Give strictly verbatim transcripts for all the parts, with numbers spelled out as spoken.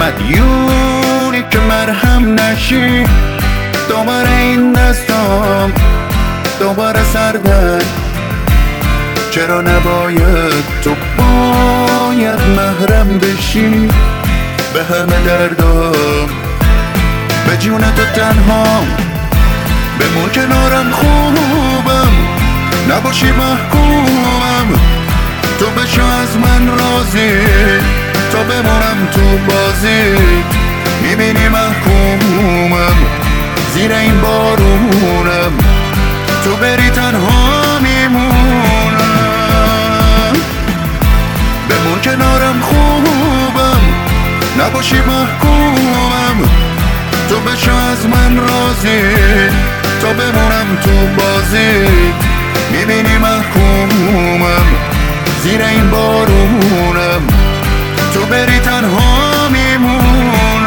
مدیونی که مرهم نشی. دوباره این دستام دوباره سرده، چرا نباید تو باید محرم بشی به همه دردام، به جون تو تنها بمون کنارم. خوبم نباشی محکومم، تو بشو از من راضی تا بمونم تو بازی. میبینی محکومم زیر این بارونم، تو بری تنها میمونم. بمون کنارم خوبم نباشی محکومم، تو بشو از من راضی تا بمونم تو بازی. میبینی محکومم زیر این بارونم، تو بری تنها میمونم.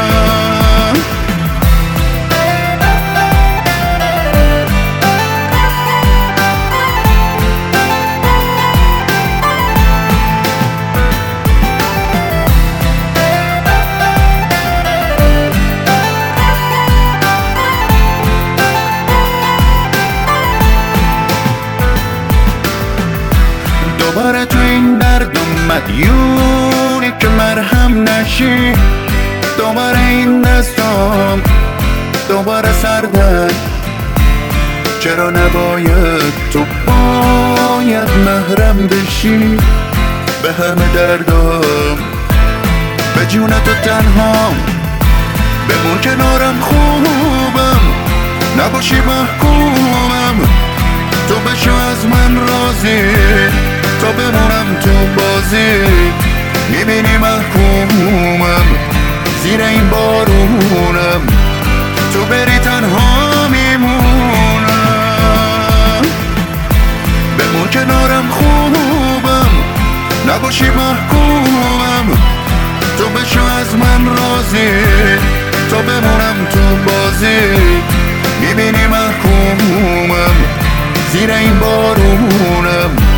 دوباره تو این درد مدیونی که مرهم نشی. دوباره این دستام دوباره سرده، چرا نباید تو باید محرم بشی به همه دردام، به جون تو تنها بمون کنارم. خوبم نباشی محکومم، تو بشو از من راضی تا بمونم تو بازی. میبینی محکومم زیر این بارونم، تو بری تنها میمونم. بمون کنارم خوبم نباشی محکومم، تو بشو از من راضی تا بمونم تو بازی. میبینی محکومم زیر این بارونم،